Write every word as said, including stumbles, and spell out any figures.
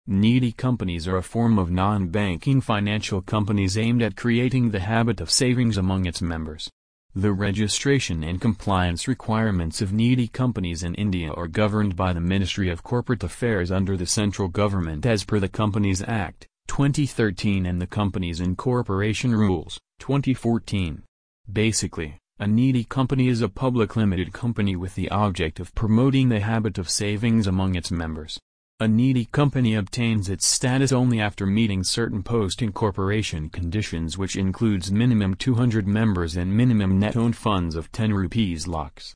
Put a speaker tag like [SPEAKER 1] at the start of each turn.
[SPEAKER 1] Needy companies are a form of non-banking financial companies aimed at creating the habit of savings among its members. The registration and compliance requirements of needy companies in India are governed by the Ministry of Corporate Affairs under the central government as per the Companies Act, twenty thirteen and the Companies and Corporation Rules, twenty fourteen. Basically, a needy company is a public limited company with the object of promoting the habit of savings among its members. A needy company obtains its status only after meeting certain post-incorporation conditions, which includes minimum two hundred members and minimum net owned funds of ten rupees lakhs.